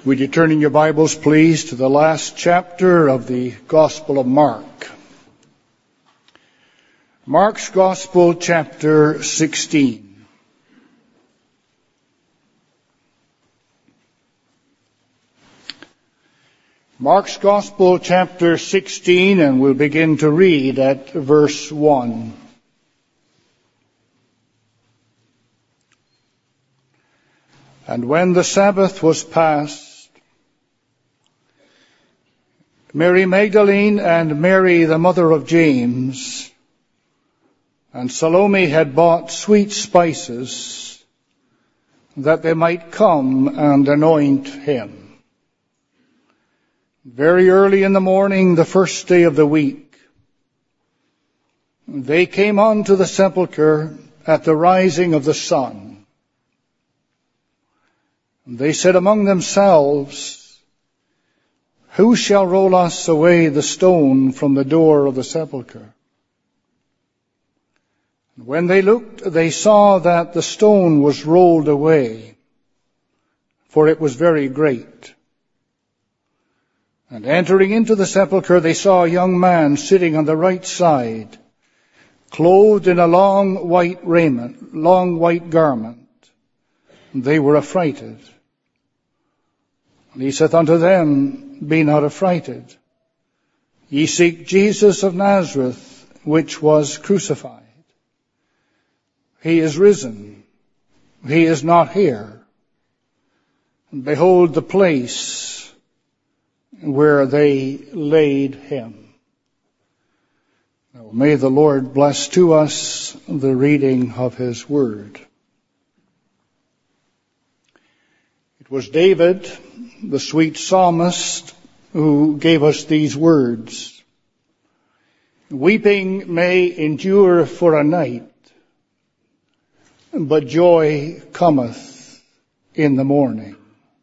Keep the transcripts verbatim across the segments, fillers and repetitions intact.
Would you turn in your Bibles, please, to the last chapter of the Gospel of Mark. Mark's Gospel, chapter sixteen. Mark's Gospel, chapter sixteen, and we'll begin to read at verse one. And when the Sabbath was past, Mary Magdalene and Mary, the mother of James, and Salome had bought sweet spices that they might come and anoint him. Very early in the morning, the first day of the week, they came unto the sepulchre at the rising of the sun. They said among themselves, Who shall roll us away the stone from the door of the sepulchre? And when they looked, they saw that the stone was rolled away, for it was very great. And entering into the sepulchre, they saw a young man sitting on the right side, clothed in a long white raiment, long white garment. And they were affrighted. And he saith unto them, Be not affrighted. Ye seek Jesus of Nazareth, which was crucified. He is risen. He is not here. And behold the place where they laid him. Now may the Lord bless to us the reading of his word. It was David, the sweet psalmist, who gave us these words. Weeping may endure for a night, but joy cometh in the morning.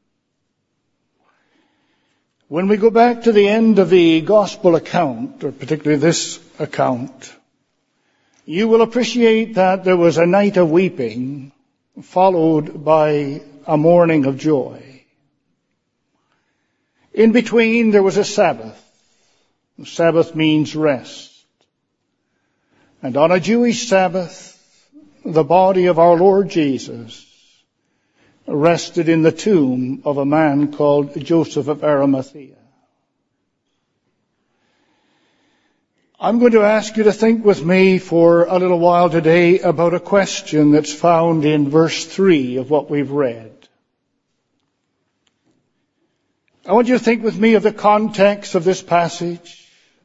When we go back to the end of the gospel account, or particularly this account, you will appreciate that there was a night of weeping followed by a morning of joy. In between, there was a Sabbath. The Sabbath means rest. And on a Jewish Sabbath, the body of our Lord Jesus rested in the tomb of a man called Joseph of Arimathea. I'm going to ask you to think with me for a little while today about a question that's found in verse three of what we've read. I want you to think with me of the context of this passage.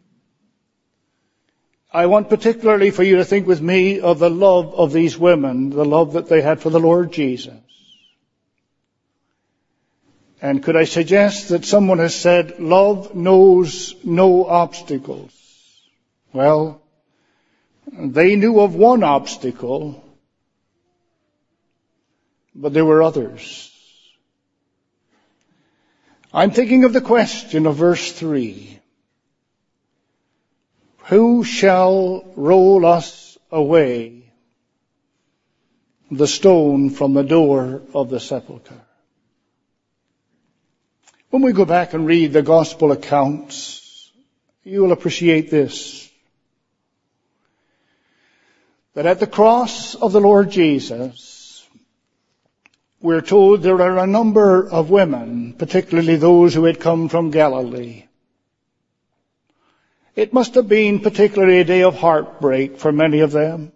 I want particularly for you to think with me of the love of these women, the love that they had for the Lord Jesus. And could I suggest that someone has said, love knows no obstacles? Well, they knew of one obstacle, but there were others. I'm thinking of the question of verse three. Who shall roll us away the stone from the door of the sepulchre? When we go back and read the gospel accounts, you will appreciate this. That at the cross of the Lord Jesus, we're told there are a number of women, particularly those who had come from Galilee. It must have been particularly a day of heartbreak for many of them.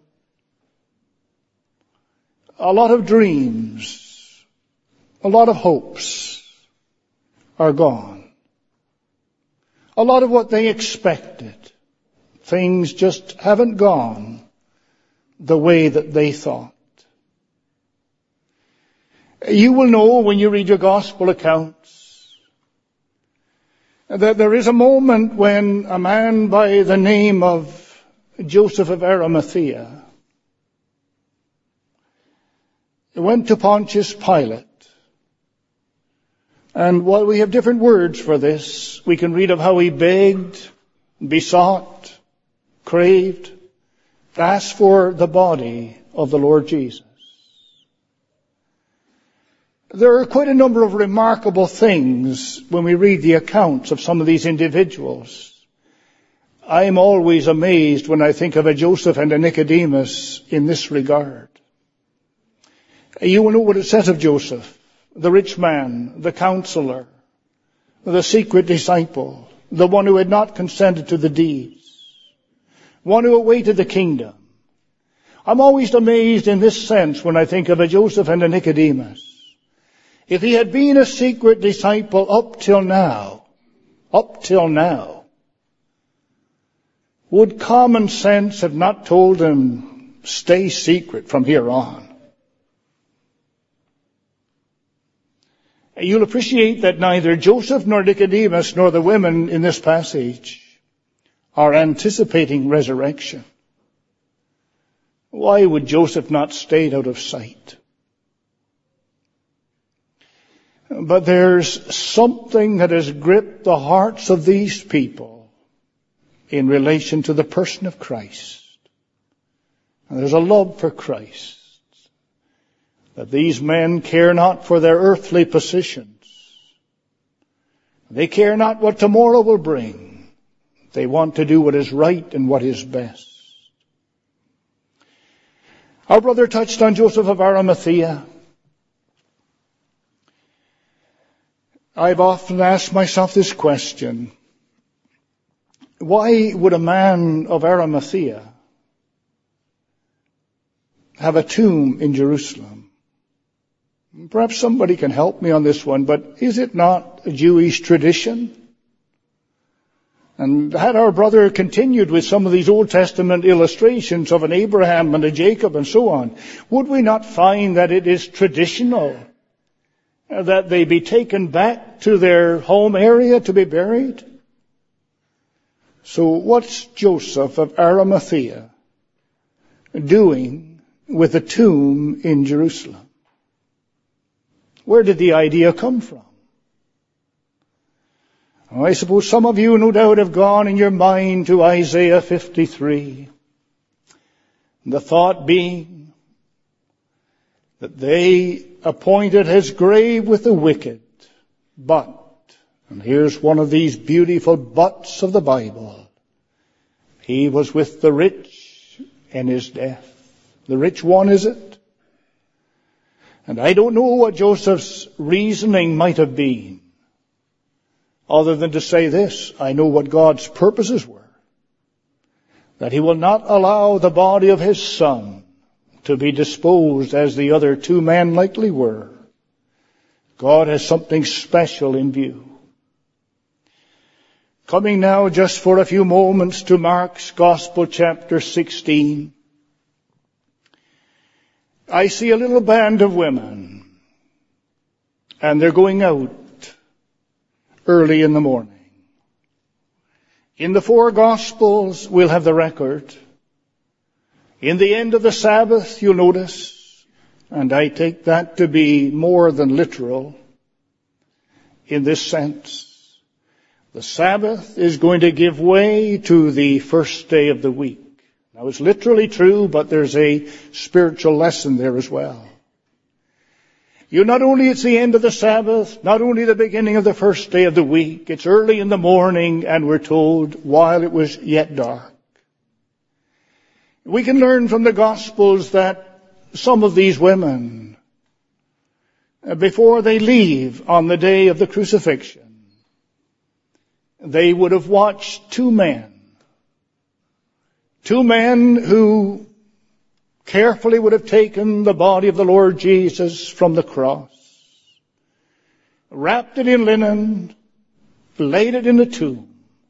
A lot of dreams, a lot of hopes are gone. A lot of what they expected, things just haven't gone the way that they thought. You will know when you read your gospel accounts that there is a moment when a man by the name of Joseph of Arimathea went to Pontius Pilate. And while we have different words for this, we can read of how he begged, besought, craved, asked for the body of the Lord Jesus. There are quite a number of remarkable things when we read the accounts of some of these individuals. I am always amazed when I think of a Joseph and a Nicodemus in this regard. You will know what it says of Joseph, the rich man, the counselor, the secret disciple, the one who had not consented to the deeds, one who awaited the kingdom. I'm always amazed in this sense when I think of a Joseph and a Nicodemus. If he had been a secret disciple up till now, up till now, would common sense have not told him, stay secret from here on? You'll appreciate that neither Joseph nor Nicodemus nor the women in this passage are anticipating resurrection. Why would Joseph not stay out of sight? But there's something that has gripped the hearts of these people in relation to the person of Christ. And there's a love for Christ, that these men care not for their earthly positions. They care not what tomorrow will bring. They want to do what is right and what is best. Our brother touched on Joseph of Arimathea. I've often asked myself this question. Why would a man of Arimathea have a tomb in Jerusalem? Perhaps somebody can help me on this one, but is it not a Jewish tradition? And had our brother continued with some of these Old Testament illustrations of an Abraham and a Jacob and so on, would we not find that it is traditional that they be taken back to their home area to be buried? So what's Joseph of Arimathea doing with a tomb in Jerusalem? Where did the idea come from? Oh, I suppose some of you no doubt have gone in your mind to Isaiah fifty-three. The thought being that they appointed his grave with the wicked, but, and here's one of these beautiful buts of the Bible, he was with the rich in his death. The rich one, is it? And I don't know what Joseph's reasoning might have been, other than to say this: I know what God's purposes were, that he will not allow the body of his son to be disposed as the other two men likely were. God has something special in view. Coming now just for a few moments to Mark's Gospel, chapter sixteen. I see a little band of women, and they're going out early in the morning. In the four Gospels, we'll have the record. In the end of the Sabbath, you'll notice, and I take that to be more than literal in this sense, the Sabbath is going to give way to the first day of the week. Now, it's literally true, but there's a spiritual lesson there as well. You not only it's the end of the Sabbath, not only the beginning of the first day of the week, it's early in the morning, and we're told while it was yet dark. We can learn from the Gospels that some of these women, before they leave on the day of the crucifixion, they would have watched two men, two men who carefully would have taken the body of the Lord Jesus from the cross, wrapped it in linen, laid it in the tomb.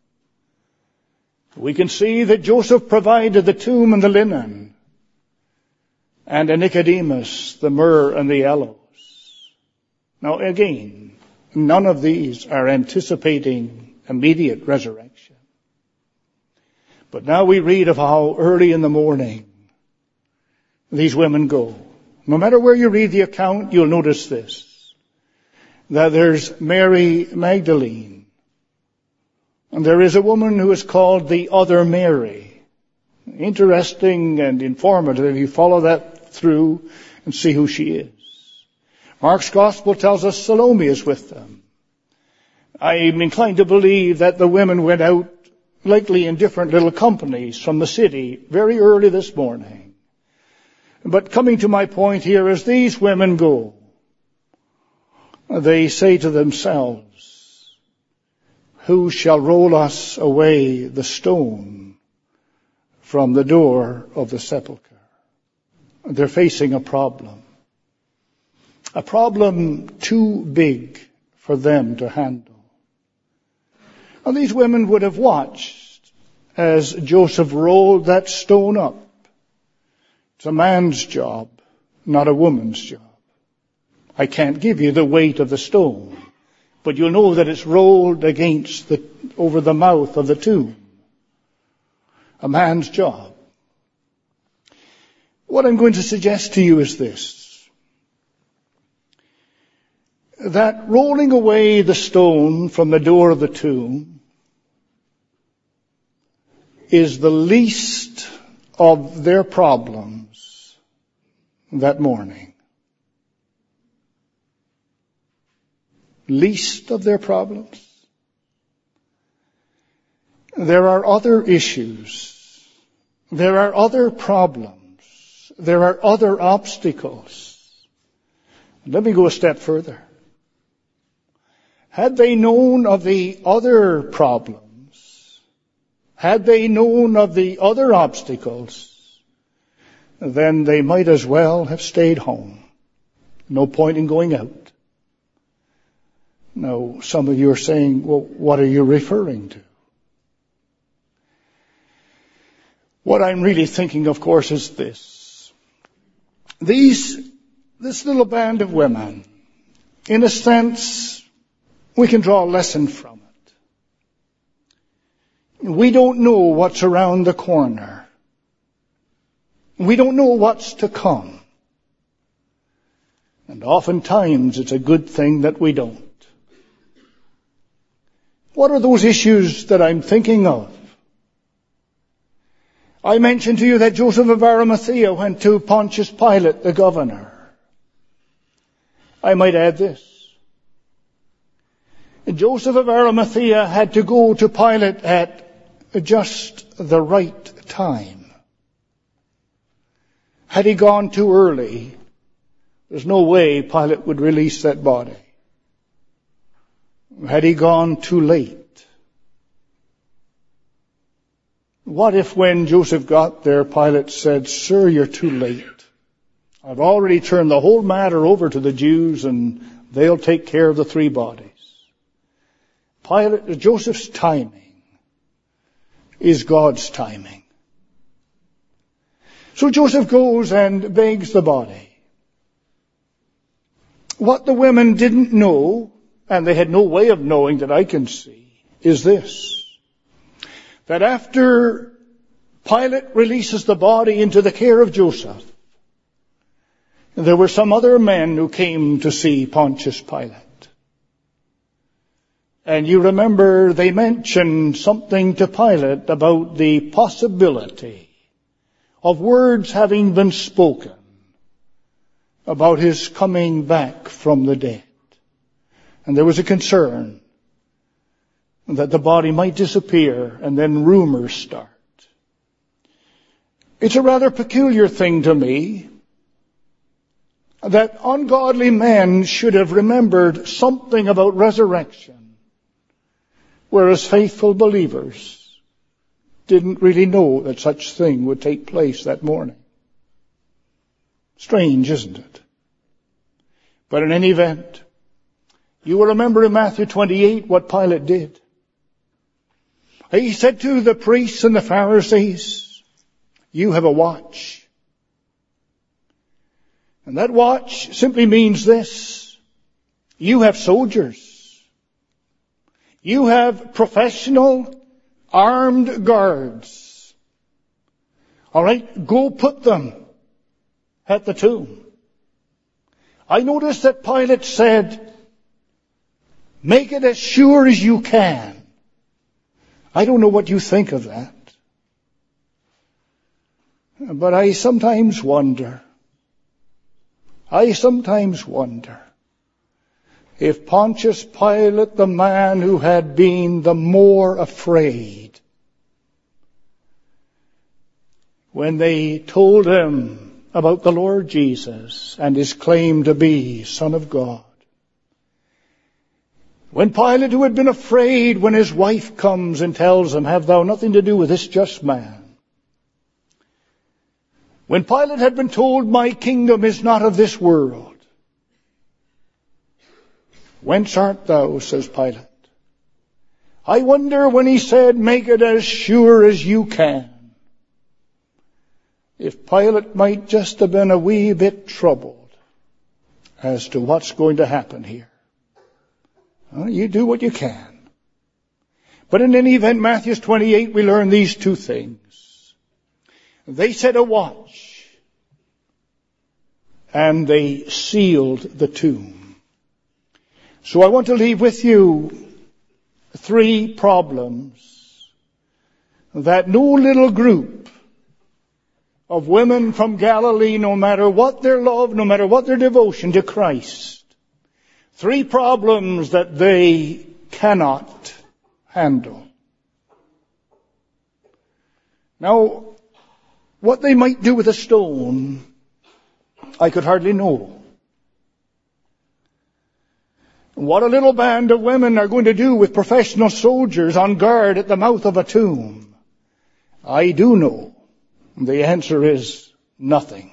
We can see that Joseph provided the tomb and the linen, and a Nicodemus the myrrh and the aloes. Now again, none of these are anticipating immediate resurrection. But now we read of how early in the morning these women go. No matter where you read the account, you'll notice this, that there's Mary Magdalene, and there is a woman who is called the other Mary. Interesting and informative. You follow that through and see who she is. Mark's gospel tells us Salome is with them. I'm inclined to believe that the women went out, likely in different little companies from the city, very early this morning. But coming to my point here, as these women go, they say to themselves, who shall roll us away the stone from the door of the sepulchre? They're facing a problem. A problem too big for them to handle. And these women would have watched as Joseph rolled that stone up. It's a man's job, not a woman's job. I can't give you the weight of the stone, but you'll know that it's rolled against the, over the mouth of the tomb. A man's job. What I'm going to suggest to you is this. That rolling away the stone from the door of the tomb is the least of their problems that morning. Least of their problems. There are other issues. There are other problems. There are other obstacles. Let me go a step further. Had they known of the other problems, had they known of the other obstacles, then they might as well have stayed home. No point in going out. Now, some of you are saying, well, what are you referring to? What I'm really thinking, of course, is this. These, this little band of women, in a sense, we can draw a lesson from it. We don't know what's around the corner. We don't know what's to come. And oftentimes it's a good thing that we don't. What are those issues that I'm thinking of? I mentioned to you that Joseph of Arimathea went to Pontius Pilate, the governor. I might add this. Joseph of Arimathea had to go to Pilate at just the right time. Had he gone too early, there's no way Pilate would release that body. Had he gone too late? What if when Joseph got there, Pilate said, "Sir, you're too late. I've already turned the whole matter over to the Jews and they'll take care of the three bodies." Pilate, Joseph's timing is God's timing. So Joseph goes and begs the body. What the women didn't know, and they had no way of knowing that I can see, is this. That after Pilate releases the body into the care of Joseph, there were some other men who came to see Pontius Pilate. And you remember they mentioned something to Pilate about the possibility of words having been spoken about his coming back from the dead. And there was a concern that the body might disappear and then rumors start. It's a rather peculiar thing to me that ungodly men should have remembered something about resurrection, whereas faithful believers didn't really know that such thing would take place that morning. Strange, isn't it? But in any event, you will remember in Matthew twenty-eight what Pilate did. He said to the priests and the Pharisees, "You have a watch." And that watch simply means this. You have soldiers. You have professional armed guards. All right, go put them at the tomb. I noticed that Pilate said, "Make it as sure as you can." I don't know what you think of that. But I sometimes wonder. I sometimes wonder. if Pontius Pilate, the man who had been the more afraid, when they told him about the Lord Jesus and his claim to be Son of God, when Pilate, who had been afraid when his wife comes and tells him, have thou nothing to do with this just man, when Pilate had been told, my kingdom is not of this world, whence art thou, says Pilate. I wonder when he said, make it as sure as you can, if Pilate might just have been a wee bit troubled as to what's going to happen here. Well, you do what you can. But in any event, Matthew twenty-eight, we learn these two things. They set a watch, and they sealed the tomb. So I want to leave with you three problems that no little group of women from Galilee, no matter what their love, no matter what their devotion to Christ, three problems that they cannot handle. Now, what they might do with a stone, I could hardly know. What a little band of women are going to do with professional soldiers on guard at the mouth of a tomb, I do know. The answer is nothing.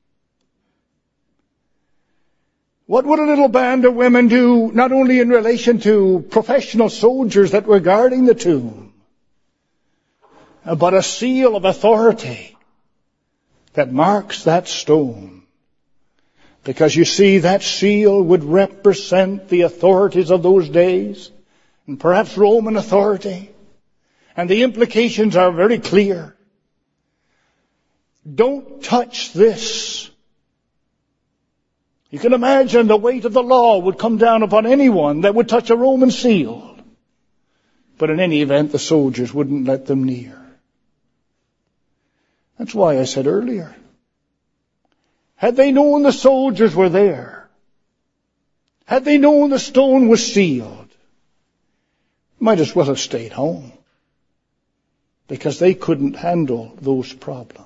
What would a little band of women do not only in relation to professional soldiers that were guarding the tomb, but a seal of authority that marks that stone? Because you see, that seal would represent the authorities of those days, and perhaps Roman authority. And the implications are very clear. Don't touch this. You can imagine the weight of the law would come down upon anyone that would touch a Roman seal. But in any event, the soldiers wouldn't let them near. That's why I said earlier, had they known the soldiers were there, had they known the stone was sealed, might as well have stayed home, because they couldn't handle those problems.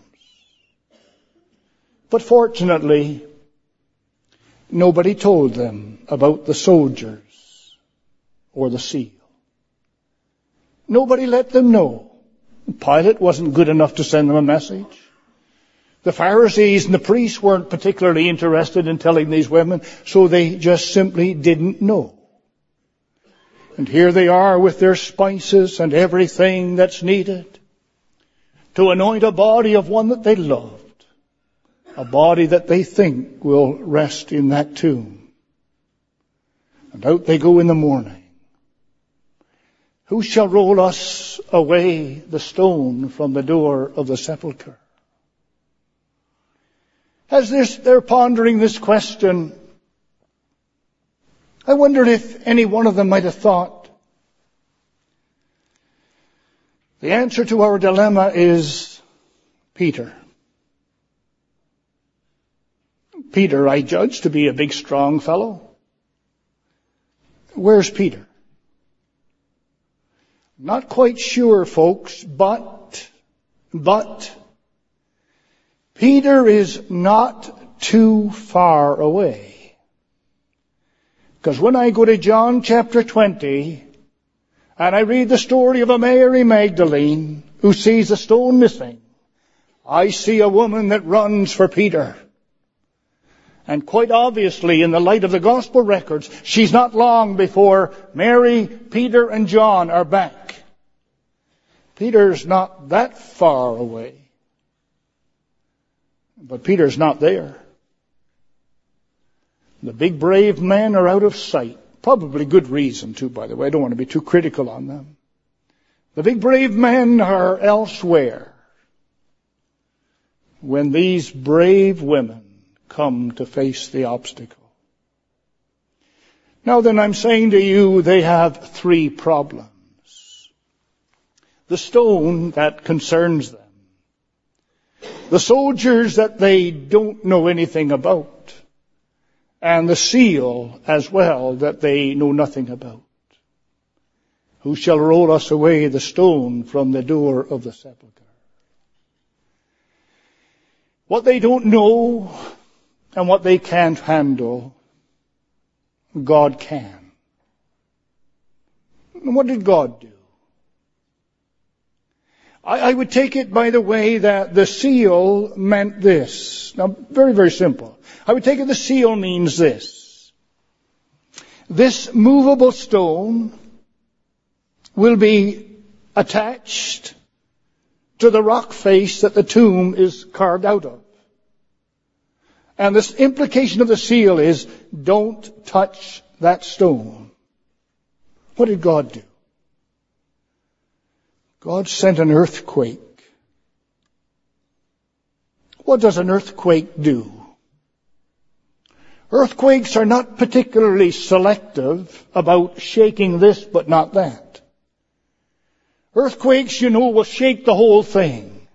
But fortunately, nobody told them about the soldiers or the seal. Nobody let them know. Pilate wasn't good enough to send them a message. The Pharisees and the priests weren't particularly interested in telling these women, so they just simply didn't know. And here they are with their spices and everything that's needed to anoint a body of one that they loved, a body that they think will rest in that tomb. And out they go in the morning. Who shall roll us away the stone from the door of the sepulchre? As they're pondering this question, I wondered if any one of them might have thought, the answer to our dilemma is Peter. Peter, I judge to be a big, strong fellow. Where's Peter? Not quite sure, folks, but, but, Peter is not too far away. Because when I go to John chapter twenty, and I read the story of a Mary Magdalene who sees a stone missing, I see a woman that runs for Peter. And quite obviously, in the light of the gospel records, she's not long before Mary, Peter, and John are back. Peter's not that far away. But Peter's not there. The big brave men are out of sight. Probably good reason too, by the way. I don't want to be too critical on them. The big brave men are elsewhere when these brave women come to face the obstacle. Now then, I'm saying to you, they have three problems. The stone that concerns them. The soldiers that they don't know anything about. and the seal as well that they know nothing about. Who shall roll us away the stone from the door of the sepulchre? What they don't know and what they can't handle, God can. And what did God do? I, I would take it, by the way, that the seal meant this. Now, very, very simple. I would take it the seal means this. This movable stone will be attached to the rock face that the tomb is carved out of. And this implication of the seal is, don't touch that stone. What did God do? God sent an earthquake. What does an earthquake do? Earthquakes are not particularly selective about shaking this but not that. Earthquakes, you know, will shake the whole thing.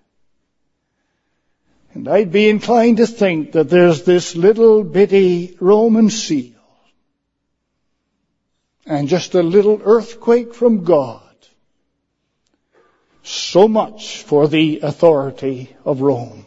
And I'd be inclined to think that there's this little bitty Roman seal and just a little earthquake from God. So much for the authority of Rome.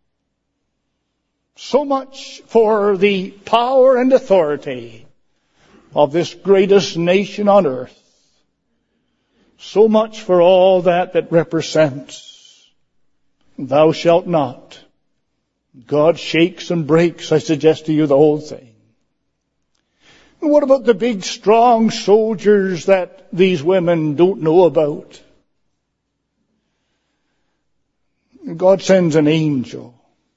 So much for the power and authority of this greatest nation on earth. So much for all that that represents. Thou shalt not. God shakes and breaks, I suggest to you, the whole thing. And what about the big, strong soldiers that these women don't know about? God sends an angel.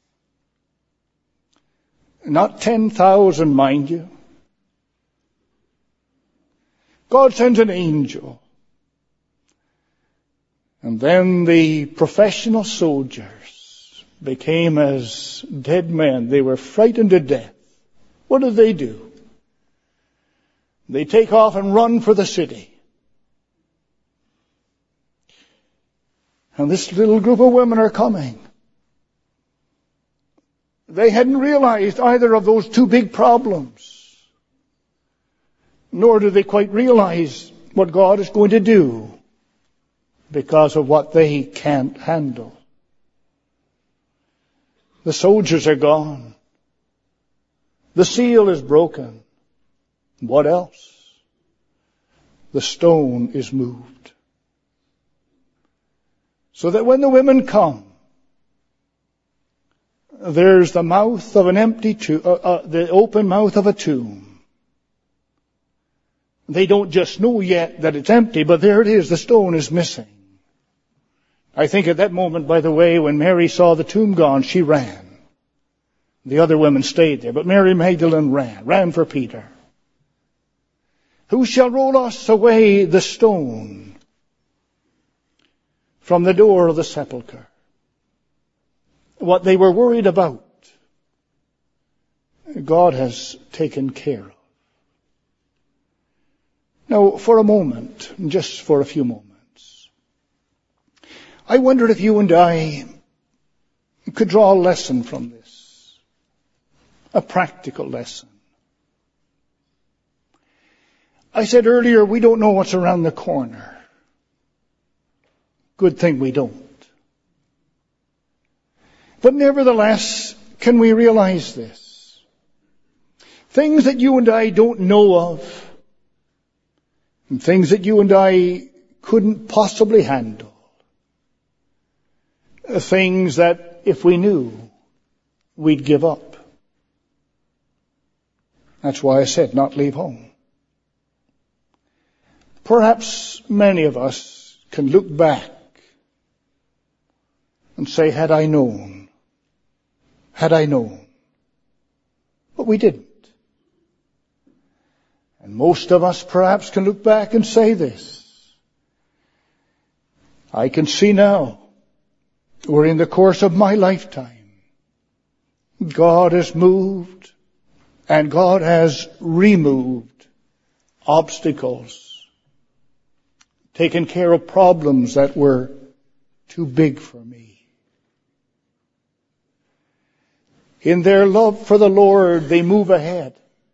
Not ten thousand, mind you. God sends an angel. And then the professional soldiers became as dead men. They were frightened to death. What did they do? They take off and run for the city. And this little group of women are coming. They hadn't realized either of those two big problems. Nor do they quite realize what God is going to do because of what they can't handle. The soldiers are gone. The seal is broken. What else? The stone is moved. So that when the women come, there's the mouth of an empty tomb, uh, uh, the open mouth of a tomb. They don't just know yet that it's empty, but there it is, the stone is missing. I think at that moment, by the way, when Mary saw the tomb gone, she ran. The other women stayed there, but Mary Magdalene ran, ran for Peter. Who shall roll us away the stone from the door of the sepulchre? What they were worried about, God has taken care of. Now, for a moment, just for a few moments, I wondered if you and I could draw a lesson from this, a practical lesson. I said earlier, we don't know what's around the corner. Good thing we don't. But nevertheless, can we realize this? Things that you and I don't know of, and things that you and I couldn't possibly handle, things that if we knew, we'd give up. That's why I said not leave home. Perhaps many of us can look back and say, had I known, had I known. But we didn't. And most of us perhaps can look back and say this. I can see now, or in the course of my lifetime, God has moved and God has removed obstacles, taken care of problems that were too big for me. In their love for the Lord, they move ahead.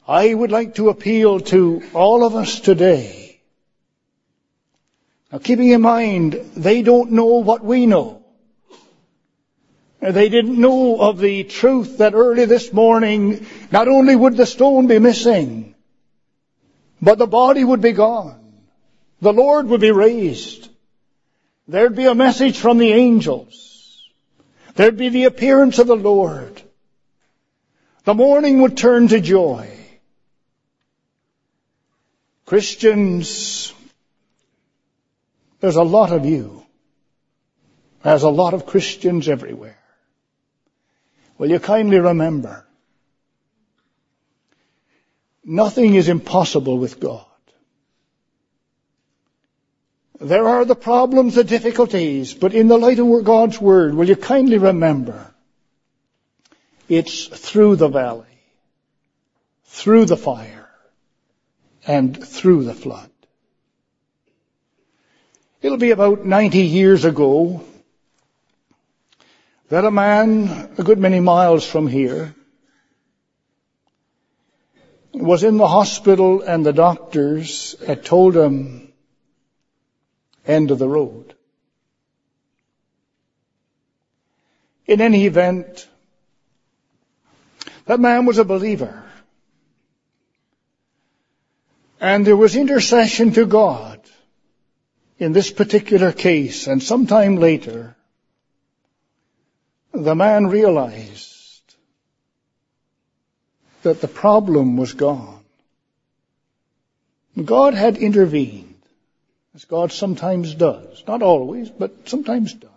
I would like to appeal to all of us today. Now, keeping in mind, they don't know what we know. They didn't know of the truth that early this morning, not only would the stone be missing, but the body would be gone. The Lord would be raised. There'd be a message from the angels. There'd be the appearance of the Lord. The morning would turn to joy. Christians, there's a lot of you. There's a lot of Christians everywhere. Will you kindly remember, nothing is impossible with God. There are the problems, the difficulties, but in the light of God's Word, will you kindly remember, it's through the valley, through the fire, and through the flood. It'll be about ninety years ago that a man a good many miles from here was in the hospital, and the doctors had told him, end of the road. In any event, that man was a believer. And there was intercession to God in this particular case. And sometime later, the man realized that the problem was gone. God had intervened, as God sometimes does. Not always, but sometimes does.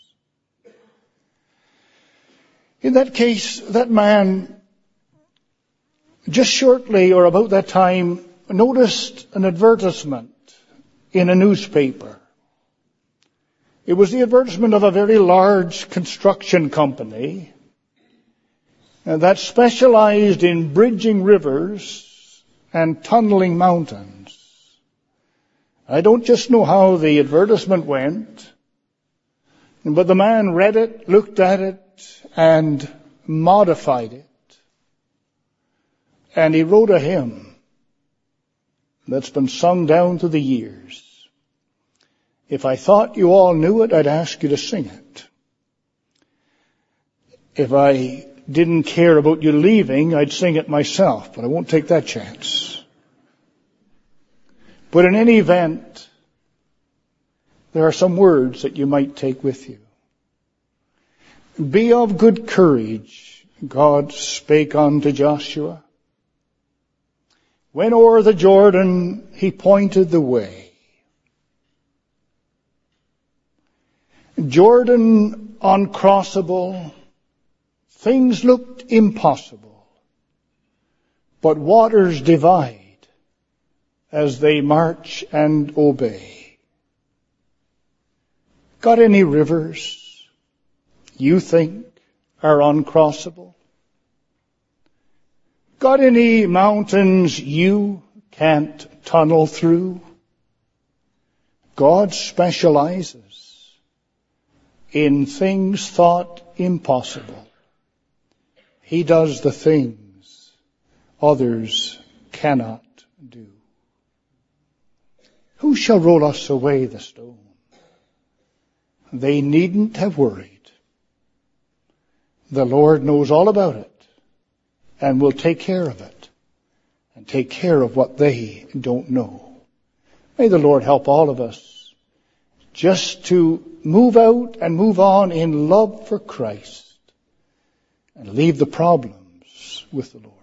In that case, that man, just shortly or about that time, noticed an advertisement in a newspaper. It was the advertisement of a very large construction company that specialized in bridging rivers and tunneling mountains. I don't just know how the advertisement went, but the man read it, looked at it, and modified it. And he wrote a hymn that's been sung down through the years. If I thought you all knew it, I'd ask you to sing it. If I didn't care about you leaving, I'd sing it myself, but I won't take that chance. But in any event, there are some words that you might take with you. Be of good courage, God spake unto Joshua. When o'er the Jordan he pointed the way. Jordan uncrossable, things looked impossible, but waters divide as they march and obey. Got any rivers you think are uncrossable? Got any mountains you can't tunnel through? God specializes in things thought impossible. He does the things others cannot do. Who shall roll us away the stone? They needn't have worried. The Lord knows all about it and will take care of it and take care of what they don't know. May the Lord help all of us just to move out and move on in love for Christ and leave the problems with the Lord.